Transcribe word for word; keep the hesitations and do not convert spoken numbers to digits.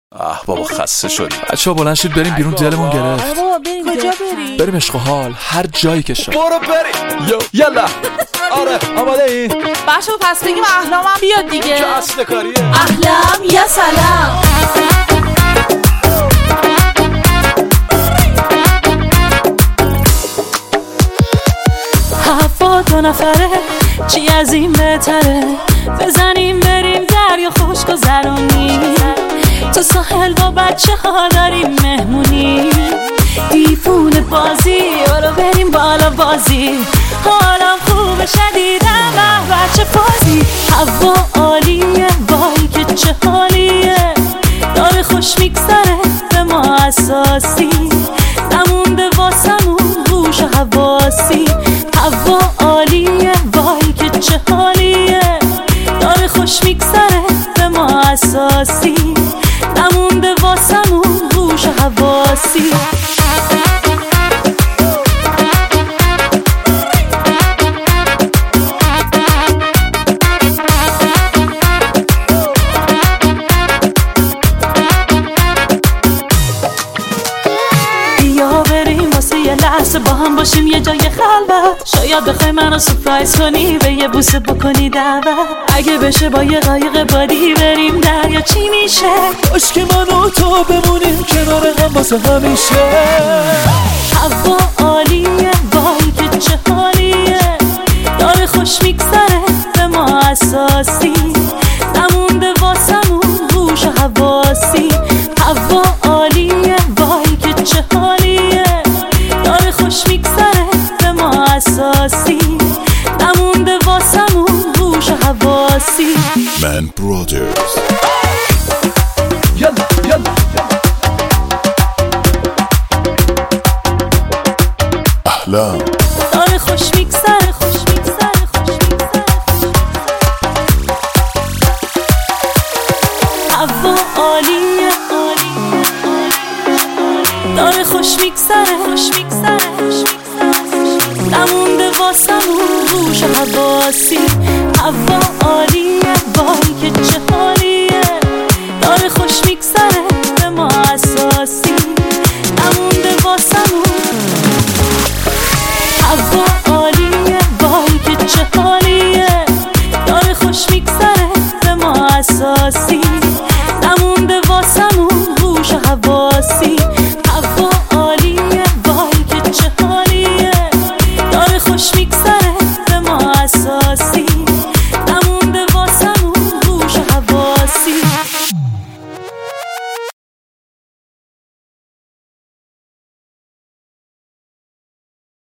آه بابا خسته شدیم. بچه‌ها بلند شید بریم بیرون، دلمون گرفت. بابا بریم. کجا بریم؟ بریم عشق و حال، هر جایی که شد. برو بریم. یو یلا. آره آماده ای؟ بچه‌ها پس بگیم احلامم بیاد دیگه. چه اصل کاریه؟ احلام یا سلام. هفت دو نفره چی از این بهتره، بزنیم بریم دریا خوش گذرونیم، تو ساحل با بچه ها داریم مهمونی، دیفون بازی برو بریم بالا بازی، حالم خوب شدیدم به بچه بازی، هوا عالیه وای که چه حالیه، داره خوش میگذره به ما اساسی، نمونده واسمون هوش و حواسی، هوا عالیه وای که چه حالیه، داره خوش میگذره به ما اساسی، نمونده واسمون هوش و حواسی. لحظه با هم باشیم یه جای خلوت، شاید بخوای منو سورپرایز کنی به یه بوسه بکنی دعوت، اگه بشه با یه قایق بادی بریم دریا چی میشه، باش که من و تو بمونیم کنار هم واسه همیشه، هوا عالیه وای که چه حالیه، داره خوش میگذره به ما اساسی، نمونده واسمون هوش و حواسی، هوا عالیه وای که چه حالیه، داره خوش میگذره به ما اساسی، نمونده واسمون هوش و حواسی. من برادرز یلا یلا احلام، داره خوش میگذره خوش میگذره خوش میگذره، هوا عالیه عالیه، داره خوش میگذره خوش میگذره، نمونده واسمون هوش و حواسی، هوا عالیه وای